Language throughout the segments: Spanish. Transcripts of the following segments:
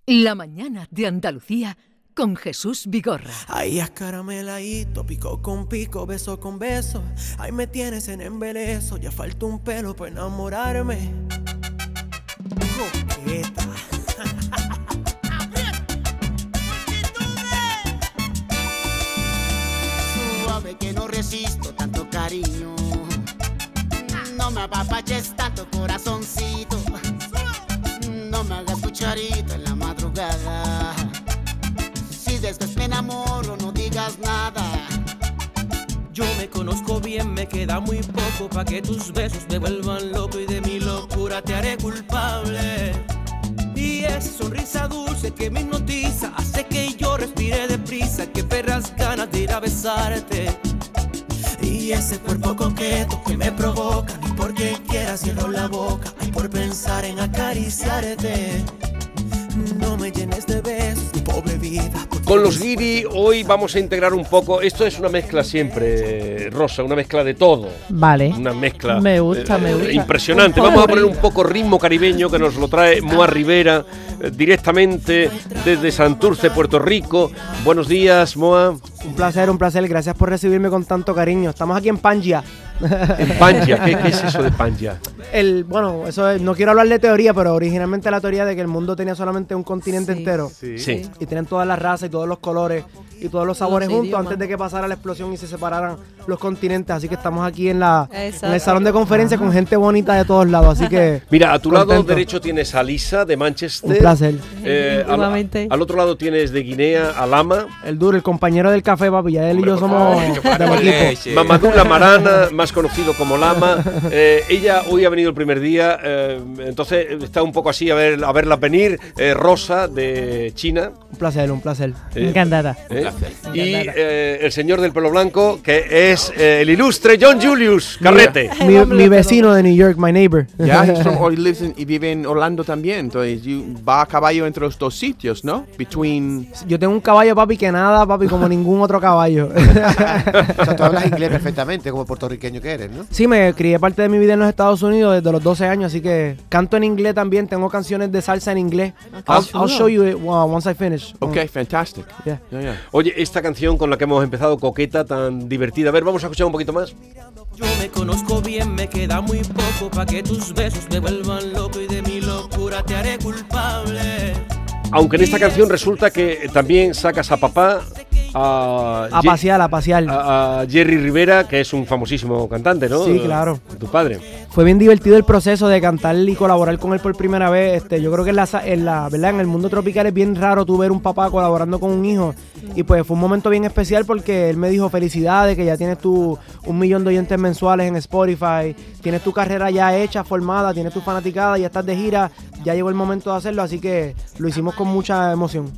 La mañana de Andalucía con Jesús Vigorra. Ahí es carameladito, pico con pico, beso con beso. Ahí me tienes en embeleso, ya falta un pelo para enamorarme. Coqueta. Suave que no resisto tanto cariño. No me apapaches tanto, corazoncito. No me hagas cucharita en la madrugada. Si después me enamoro, no digas nada. Yo me conozco bien, me queda muy poco pa' que tus besos me vuelvan loco y de mi locura te haré culpable. Y esa sonrisa dulce que me hipnotiza hace que yo respire deprisa, que perras ganas de ir a besarte. Y ese cuerpo coqueto que me provoca, ni porque quiera cierro la boca, ay, por pensar en acariciarte. No me llenes de besos, mi pobre vida. Con los Guiri hoy vamos a integrar un poco. Esto es una mezcla siempre, Rosa, una mezcla de todo. Vale. Una mezcla me gusta. Impresionante. Vamos a poner un poco ritmo caribeño que nos lo trae Moa Rivera directamente desde Santurce, Puerto Rico. Buenos días, Moa. Un placer. Gracias por recibirme con tanto cariño. Estamos aquí en Pangea. En Pangea, ¿qué es eso de Pangea? No quiero hablar de teoría, pero originalmente la teoría de que el mundo tenía solamente un continente entero. Sí. Y tienen todas las razas y todos los colores y todos los sabores juntos idiomas. antes de que pasara la explosión y se separaran los continentes. Así que estamos aquí en el salón de conferencia con gente bonita de todos lados. Así que mira, a tu contento. lado derecho tienes a Lisa de Manchester. Un placer. Al otro lado tienes de Guinea a Lama. El duro, el compañero del café, papi. Ya él y yo somos del equipo. Mamadou Lamarana, más conocido como Lama. Ella hoy ha venido el primer día, entonces está un poco así a verla venir. Rosa de China. Un placer. Encantada. Y el señor del pelo blanco, que es el ilustre John Julius Carrete. Mi vecino de New York, my neighbor. Ya, y vive en Orlando también, entonces va a caballo entre los dos sitios, ¿no? Yo tengo un caballo, papi, que nada, papi, como ningún otro caballo. O sea, tú hablas inglés perfectamente, como puertorriqueño que eres, ¿no? Sí, me crié parte de mi vida en los Estados Unidos desde los 12 años, así que canto en inglés también, tengo canciones de salsa en inglés. I'll show you it once I finish. Ok, fantastic. Yeah. Oye, esta canción con la que hemos empezado, Coqueta, tan divertida. A ver, vamos a escuchar un poquito más. Yo me conozco bien, me queda muy poco pa' que tus besos me vuelvan loco y de mi locura te haré culpable. Aunque en esta canción resulta que también sacas a papá, a pasear. A Jerry Rivera, que es un famosísimo cantante, ¿no? Sí, claro. Tu padre. Fue bien divertido el proceso de cantar y colaborar con él por primera vez. Yo creo que ¿verdad? En el mundo tropical es bien raro tú ver un papá colaborando con un hijo. Y pues fue un momento bien especial porque él me dijo felicidades, que ya tienes tu 1 millón de oyentes mensuales en Spotify, tienes tu carrera ya hecha, formada, tienes tu fanaticada, ya estás de gira, ya llegó el momento de hacerlo, así que lo hicimos con mucha emoción.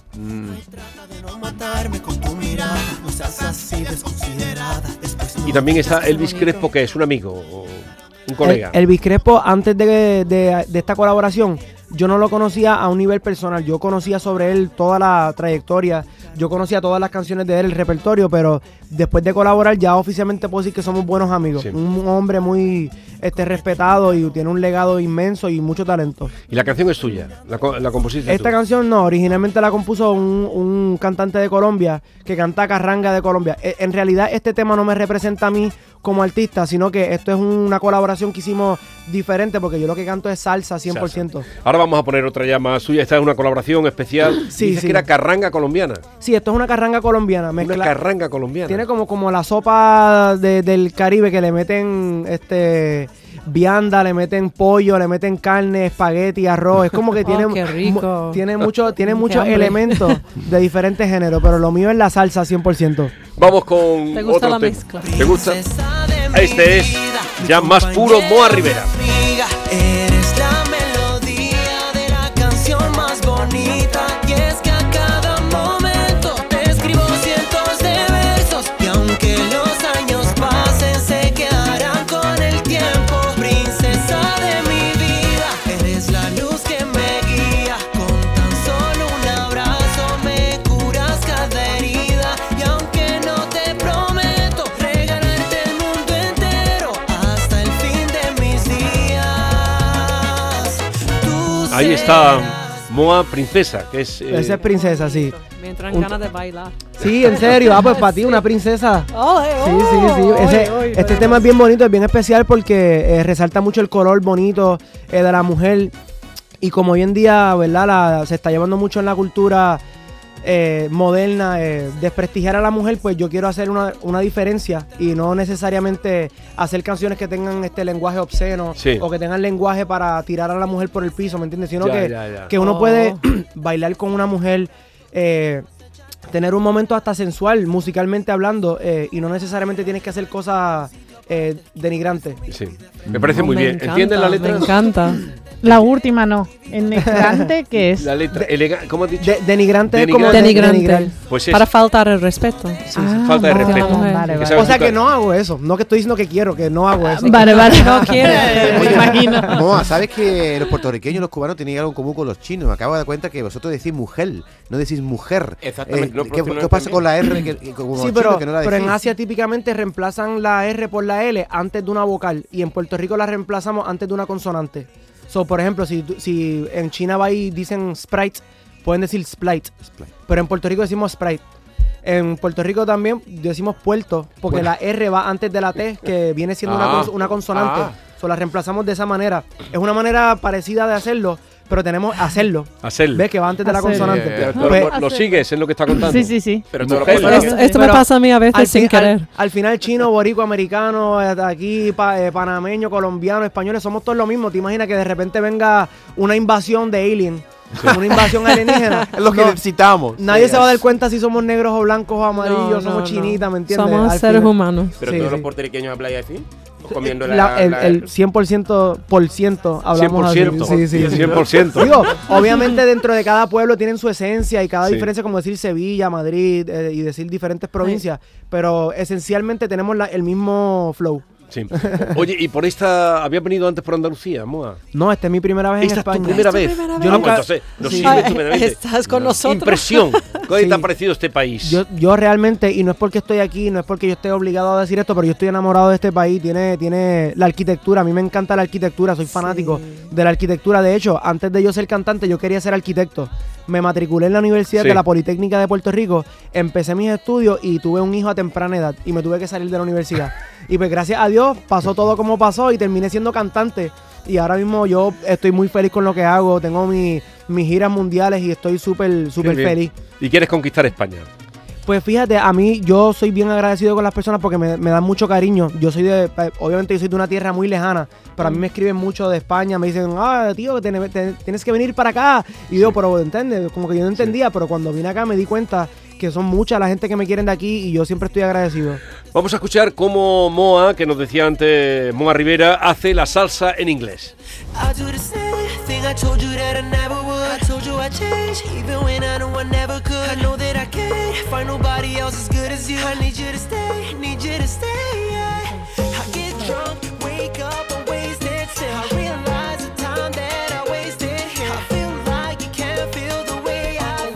Y también está Elvis Crespo, que es un amigo, un colega. Elvis Crespo, antes de esta colaboración, yo no lo conocía a un nivel personal. Yo conocía sobre él toda la trayectoria, yo conocía todas las canciones de él, el repertorio, pero después de colaborar ya oficialmente puedo decir que somos buenos amigos. Sí. Un hombre muy respetado y tiene un legado inmenso y mucho talento. ¿Y la canción es tuya? ¿La compusiste Esta tú? Canción no, originalmente la compuso un cantante de Colombia que canta carranga de Colombia. En realidad este tema no me representa a mí como artista, sino que esto es una colaboración que hicimos diferente porque yo lo que canto es salsa 100%. Salsa. Ahora vamos a poner otra llama suya. Esta es una colaboración especial. Sí, dices que era carranga colombiana. Sí, esto es una carranga colombiana. Una carranga colombiana. Tiene como la sopa del Caribe que le meten vianda, le meten pollo, le meten carne, espagueti, arroz. Es como que qué rico. tiene muchos elementos de diferentes géneros, pero lo mío es la salsa 100%. Vamos con ¿Te gusta otro la tema? mezcla? ¿Te gusta? Este es ya más puro Moa Rivera. Eres la melodía de la canción más bonita y es que a cada momento te escribo cientos de versos y aunque los años pasen se quedarán con el tiempo. Princesa de mi vida, eres la luz que me guía. Con tan solo un abrazo me curas cada herida y aunque no te prometo regalarte el mundo entero hasta el fin de mis días. Ahí está Moa Princesa, que es... Esa es princesa, sí. Me entran ganas de bailar. Sí, en serio. Pues para ti, una princesa. Sí. Oye, Este tema es bien bonito, es bien especial porque resalta mucho el color bonito de la mujer. Y como hoy en día, ¿verdad? Se está llevando mucho en la cultura moderna, desprestigiar a la mujer, pues yo quiero hacer una diferencia y no necesariamente hacer canciones que tengan este lenguaje obsceno o que tengan lenguaje para tirar a la mujer por el piso, ¿me entiendes? Sino que uno puede bailar con una mujer, tener un momento hasta sensual, musicalmente hablando, y no necesariamente tienes que hacer cosas denigrantes. Sí, me parece muy bien. ¿Entienden la letra? Me encanta. La última no. ¿Denigrante qué es? La letra, ¿cómo has dicho? Denigrante es como Denigrante. denigrar. Pues Para faltar el respeto. falta de respeto. Vale. O sea que no hago eso, no que estoy diciendo que quiero, que no hago eso. Vale. No quiere, me imagino. Moa, ¿sabes que los puertorriqueños y los cubanos tienen algo en común con los chinos? Me acabo de dar cuenta que vosotros decís mujer, no decís mujer. Exactamente. ¿Qué pasa con la R? Sí, pero en Asia típicamente reemplazan la R por la L antes de una vocal y en Puerto Rico la reemplazamos antes de una consonante. So, por ejemplo, si en China va y dicen Sprite, pueden decir Splite. Pero en Puerto Rico decimos Sprite. En Puerto Rico también decimos puerto, porque la R va antes de la T, que viene siendo una consonante. So, la reemplazamos de esa manera. Es una manera parecida de hacerlo, pero tenemos hacerlo. ¿Ves? Que va antes de la consonante. Lo sigues en lo que está contando. Sí. Pero Esto me pasa a mí a veces sin querer. Al final chino, boricua, americano, aquí panameño, colombiano, españoles, somos todos lo mismo. ¿Te imaginas que de repente venga una invasión de alien? Una invasión alienígena. Es lo que necesitamos. Nadie se va a dar cuenta si somos negros o blancos o amarillos, somos chinitas, ¿me entiendes? Somos seres humanos. Pero Sí, todos sí. los puertorriqueños habláis así. Comiendo El 100% hablamos 100%, así. Sí. 100%. Digo, obviamente dentro de cada pueblo tienen su esencia y cada Sí. diferencia, como decir Sevilla, Madrid y decir diferentes provincias, pero esencialmente tenemos el mismo flow. Sí. Oye, ¿y por esta habías venido antes por Andalucía, Moa? No, esta es mi primera vez en ¿Esta es España. tu primera vez? Yo nunca- Entonces, nos Sí. sirve estupendamente. Estás con nosotros. Impresión. ¿Qué Sí. te ha parecido este país? Yo realmente, y no es porque estoy aquí, no es porque yo esté obligado a decir esto, pero yo estoy enamorado de este país, tiene la arquitectura, a mí me encanta la arquitectura, soy fanático de la arquitectura. De hecho, antes de yo ser cantante, yo quería ser arquitecto. Me matriculé en la Universidad de la Politécnica de Puerto Rico, empecé mis estudios y tuve un hijo a temprana edad y me tuve que salir de la universidad. Y pues gracias a Dios pasó todo como pasó y terminé siendo cantante. Y ahora mismo yo estoy muy feliz con lo que hago, tengo mis giras mundiales y estoy súper Qué bien. feliz. ¿Y quieres conquistar España? Pues fíjate, a mí yo soy bien agradecido con las personas porque me dan mucho cariño. Obviamente yo soy de una tierra muy lejana, pero a mí me escriben mucho de España, me dicen, tío, tienes que venir para acá. Y yo, pero ¿entiendes? Como que yo no entendía, pero cuando vine acá me di cuenta que son mucha la gente que me quieren de aquí y yo siempre estoy agradecido. Vamos a escuchar cómo Moa, que nos decía antes Moa Rivera, hace la salsa en inglés. I do the same thing I told you that I never would. I told you I changed, even when I know I never could. I know that I can't find nobody else as good as you. I need you to stay, yeah. I get drunk, wake up, I'm wasted till I realize the time that I wasted here. I feel like you can't feel the way I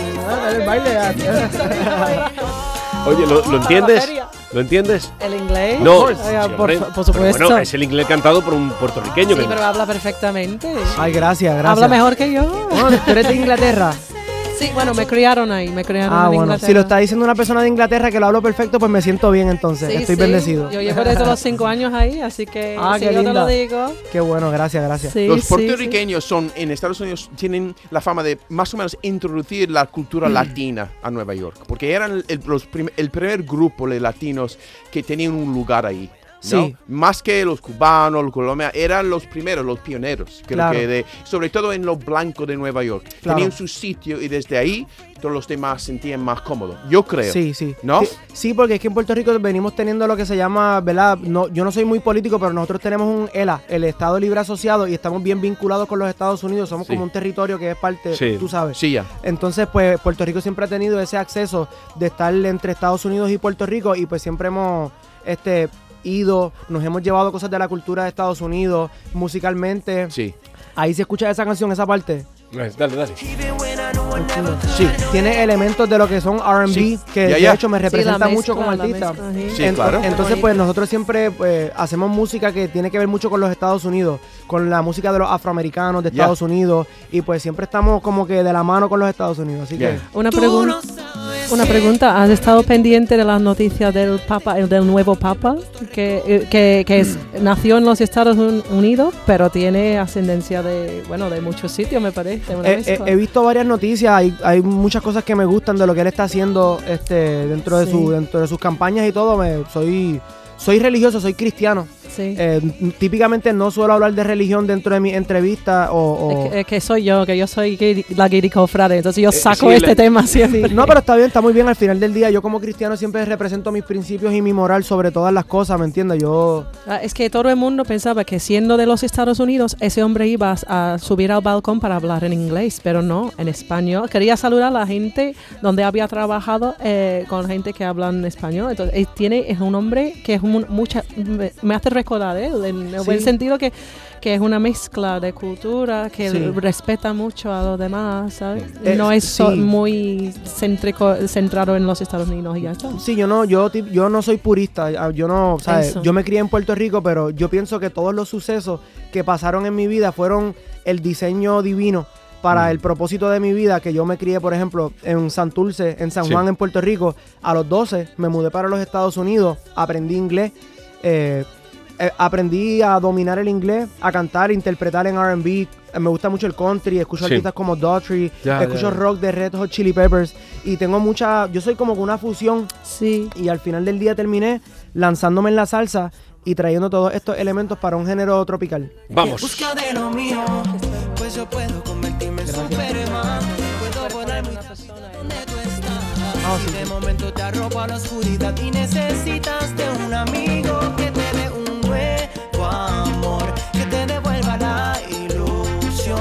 felt. Oye, ¿lo entiendes? ¿Lo entiendes? ¿El inglés? No, Oiga, sí, hombre. por supuesto. Pero bueno, es el inglés cantado por un puertorriqueño. Sí, que- pero habla perfectamente. Ay, gracias. Habla mejor que yo. Bueno, ¿tú eres de Inglaterra? Sí, bueno, me criaron ahí, me criaron en Bueno, Inglaterra. si lo está diciendo una persona de Inglaterra que lo hablo perfecto, pues me siento bien entonces, Sí, estoy sí. bendecido. Yo llevo desde los 5 años ahí, así que si qué yo te lo linda. digo. Qué bueno, gracias. Sí, Los sí, puertorriqueños son, en Estados Unidos, tienen la fama de más o menos introducir la cultura latina a Nueva York, porque eran el primer grupo de latinos que tenían un lugar ahí. ¿no? Sí. Más que los cubanos, los colombianos, eran los primeros, los pioneros, creo Claro. que sobre todo en lo blanco de Nueva York. Claro. Tenían su sitio y desde ahí todos los demás se sentían más cómodos. Yo creo. Sí. ¿No? Sí, porque es que en Puerto Rico venimos teniendo lo que se llama, ¿verdad? No, yo no soy muy político, pero nosotros tenemos un ELA, el Estado Libre Asociado, y estamos bien vinculados con los Estados Unidos. Somos como un territorio que es parte, Sí. tú sabes. Sí, ya. Entonces, pues Puerto Rico siempre ha tenido ese acceso de estar entre Estados Unidos y Puerto Rico, y pues siempre hemos nos hemos llevado cosas de la cultura de Estados Unidos musicalmente. Sí. Ahí se escucha esa canción, esa parte. Dale. Sí, tiene elementos de lo que son R&B, Sí. que Ya. de hecho me representa la mucho como mezcla, artista. la mezcla, sí. Sí, claro. Entonces, pues nosotros siempre hacemos música que tiene que ver mucho con los Estados Unidos, con la música de los afroamericanos de Ya. Estados Unidos, y pues siempre estamos como que de la mano con los Estados Unidos. Así Ya. que Una pregunta, ¿has estado pendiente de las noticias del Papa, del nuevo Papa, que nació en los Estados Unidos, pero tiene ascendencia de muchos sitios, me parece? Una mezcla. he visto varias noticias, hay muchas cosas que me gustan de lo que él está haciendo dentro de Sí. dentro de sus campañas y todo. Soy religioso, soy cristiano. Sí. Típicamente no suelo hablar de religión dentro de mi entrevista o... Es que soy yo soy la guiricofrade, entonces yo saco sí, este tema siempre. No, pero está muy bien. Al final del día, yo como cristiano siempre represento mis principios y mi moral sobre todas las cosas, ¿me entiendes? Es que todo el mundo pensaba que siendo de los Estados Unidos, ese hombre iba a subir al balcón para hablar en inglés, pero no, en español. Quería saludar a la gente donde había trabajado con gente que habla en español. Entonces, es un hombre que es me hace recordar en el buen sentido que es una mezcla de cultura, que Sí. respeta mucho a los demás, ¿sabes? No Sí. es muy centrado en los Estados Unidos y ya está. Sí, yo no soy purista, yo no, ¿sabes? Eso. Yo me crié en Puerto Rico, pero yo pienso que todos los sucesos que pasaron en mi vida fueron el diseño divino para el propósito de mi vida, que yo me crié, por ejemplo, en Santurce, en San Sí. Juan, en Puerto Rico. A los 12 me mudé para los Estados Unidos, aprendí inglés, aprendí a dominar el inglés, a cantar, interpretar en R&B. Me gusta mucho el country, escucho Sí. artistas como Daughtry, escucho rock de Red Hot Chili Peppers y tengo yo soy como que una fusión, Sí. y al final del día terminé lanzándome en la salsa y trayendo todos estos elementos para un género tropical. Vamos. Busca de lo mío, pues yo puedo convertirme en Superman. Puedo volar muy rápido donde tú estás. sí. Y de momento te arropo a la oscuridad y necesitas de un amigo que te dé un nuevo amor, que te devuelva la ilusión.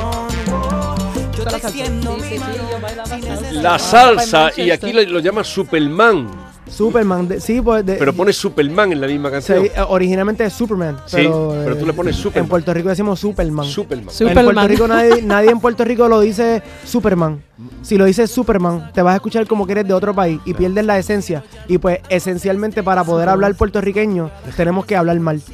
Yo te extiendo mi mano. Si necesitas- La salsa, y aquí lo llaman Superman, Superman, sí, pues... pero pones Superman en la misma canción. sí, originalmente es Superman, Sí, pero, pero tú le pones Superman. en Puerto Rico decimos Superman. Superman. En Puerto Rico nadie en Puerto Rico lo dice Superman. Si lo dices Superman, te vas a escuchar como que eres de otro país y pierdes la esencia. Y pues esencialmente para poder hablar puertorriqueño tenemos que hablar mal.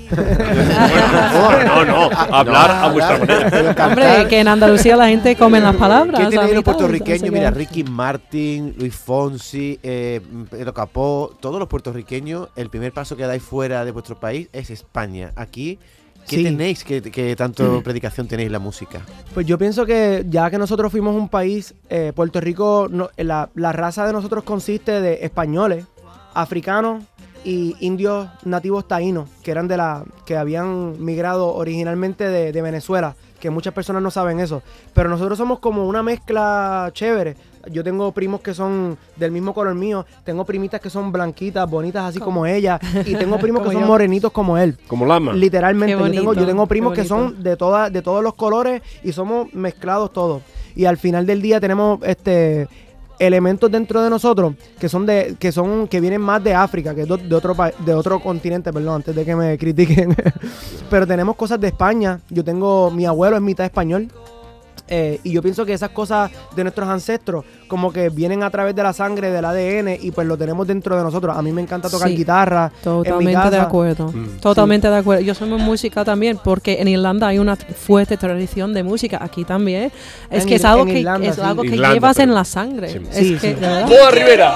Bueno, no, hablar a vuestra manera. Hombre, que en Andalucía la gente come las palabras. ¿Qué tiene a los mitad, puertorriqueños? así que- Mira, Ricky Martin, Luis Fonsi, Pedro Capó, todos los puertorriqueños, el primer paso que dais fuera de vuestro país es España. Aquí, ¿qué Sí. tenéis? ¿Qué tanto predicación tenéis en la música? Pues yo pienso que ya que nosotros fuimos un país, Puerto Rico, la raza de nosotros consiste de españoles, africanos y indios nativos taínos, que eran que habían migrado originalmente de Venezuela, que muchas personas no saben eso. Pero nosotros somos como una mezcla chévere. Yo tengo primos que son del mismo color mío, tengo primitas que son blanquitas, bonitas así como ella, y tengo primos que Como son yo. morenitos como él. Como Lama. Literalmente, Qué bonito, yo tengo primos qué que son de todos los colores y somos mezclados todos. Y al final del día tenemos elementos dentro de nosotros que vienen más de África, que de otro continente, perdón, antes de que me critiquen. Pero tenemos cosas de España. Mi abuelo es mitad español. Y yo pienso que esas cosas de nuestros ancestros como que vienen a través de la sangre, del ADN, y pues lo tenemos dentro de nosotros. A mí me encanta tocar Sí, guitarra en mi Totalmente casa. de acuerdo. Totalmente de acuerdo. Yo soy muy música también, porque en Irlanda hay una fuerte tradición de música. Aquí también. Es que es algo que Irlanda, sí. Irlanda, llevas pero- en la sangre. Sí. Es Sí, que, sí. de verdad. Boa Rivera.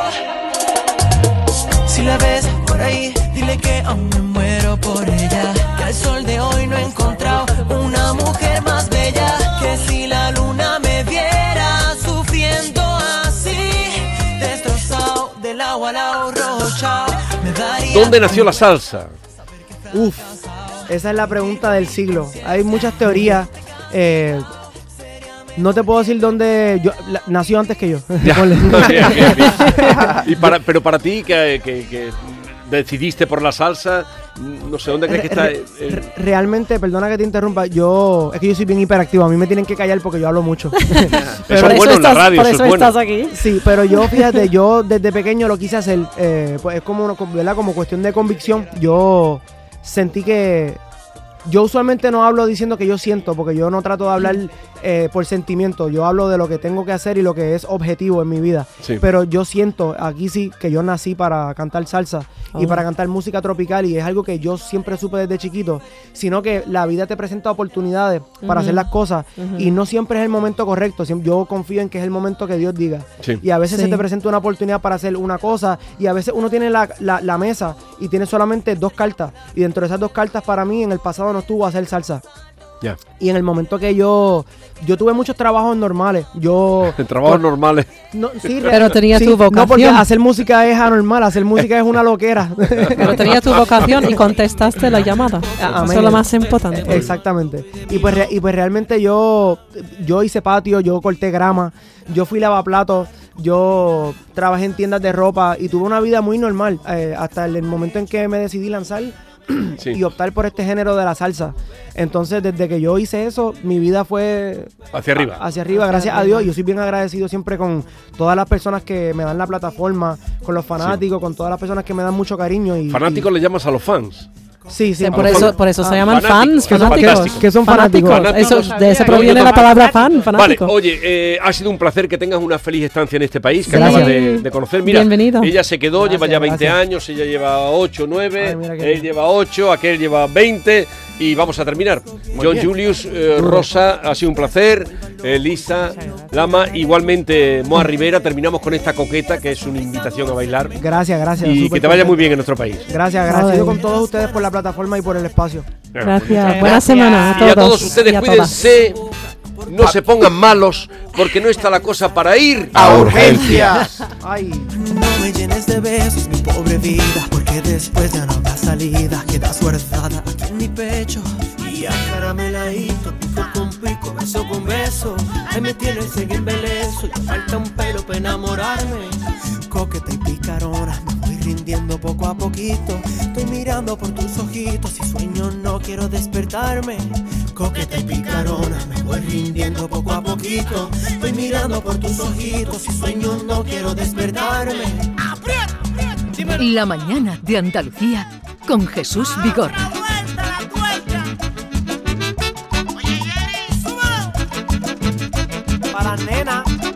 Si la ves por ahí, dile que aún me muero por ella. Que al sol de hoy no he encontrado una mujer más bella. Que si la luna me viera sufriendo así, destrozado del agua a la rocha, me daría. ¿Dónde nació la salsa? Uf, esa es la pregunta del siglo. Hay muchas teorías. No te puedo decir dónde nació antes que yo. Ya. Ponle. Bien, bien, bien. Pero para ti, que decidiste por la salsa, no sé, ¿dónde crees que está? Realmente, perdona que te interrumpa, es que yo soy bien hiperactivo, a mí me tienen que callar porque yo hablo mucho. Eso es bueno en la radio, por eso eso es bueno. estás aquí. Sí, pero yo, fíjate, yo desde pequeño lo quise hacer, pues es como, ¿verdad? Como cuestión de convicción. Yo sentí que yo usualmente no hablo diciendo que yo siento, porque yo no trato de hablar por sentimiento. Yo hablo de lo que tengo que hacer y lo que es objetivo en mi vida. Sí. Pero yo siento, aquí sí, que yo nací para cantar salsa y para cantar música tropical, y es algo que yo siempre supe desde chiquito, sino que la vida te presenta oportunidades para hacer las cosas y no siempre es el momento correcto. Yo confío en que es el momento que Dios diga. Sí. Y a veces Sí. se te presenta una oportunidad para hacer una cosa, y a veces uno tiene la mesa y tiene solamente 2 cartas, y dentro de esas 2 cartas para mí en el pasado no estuvo hacer salsa. Ya. Y en el momento que yo tuve muchos trabajos normales, Trabajos normales. no, sí, Pero tenía tu vocación. No, porque hacer música es anormal, hacer música es una loquera. Pero tenía tu vocación y contestaste la llamada. Amén. Eso es lo más importante. Exactamente. Y pues realmente yo hice patio, yo corté grama, yo fui lavaplatos, yo trabajé en tiendas de ropa y tuve una vida muy normal hasta el momento en que me decidí lanzar Sí. y optar por este género de la salsa. Entonces, desde que yo hice eso, mi vida fue Hacia arriba. hacia arriba, gracias a Dios. Yo soy bien agradecido siempre con todas las personas que me dan la plataforma, con los fanáticos, con todas las personas que me dan mucho cariño. Fanáticos le llamas a los fans. Sí, sí. Por eso se llaman fanáticos, fans, que son fanáticos. fantásticos. Que son fanáticos. Fanáticos. Eso, de ese proviene la palabra fan, Vale, fanático. oye, ha sido un placer que tengas una feliz estancia en este país que Gracias. acabas de conocer. Mira, Bienvenido. ella se quedó, Gracias, lleva ya 20 gracias. años, ella lleva 8, 9, Ay, mira qué él bien. lleva 8, aquel lleva 20 y vamos a terminar. John bien. Julius, Rosa, ha sido un placer, Lisa, Lama, igualmente Moa Rivera, terminamos con esta coqueta que es una invitación a bailar Gracias, gracias. y súper que te vaya contento. muy bien en nuestro país. Gracias, agradecido con todos ustedes por la plataforma y por el espacio. Gracias. Buena semana a Y todos. a todos ustedes, y a cuídense, no se pongan malos, porque no está la cosa para ir A urgencias. Ay. No me llenes de besos, mi pobre vida, porque después ya no habrá salida. Quedas guardada aquí en mi pecho y acarameladito, pico con pico, beso con beso. Ahí me tienes en embeleso, ya falta un pelo para enamorarme. Coqueta y picarona, me voy rindiendo poco a poquito. Estoy mirando por tus ojitos y sueño, no quiero despertarme. Coqueta y picarona, me voy rindiendo poco a poquito. Estoy mirando por tus ojitos y sueño, no quiero despertarme. La mañana de Andalucía con Jesús Vigorra. Para la nena.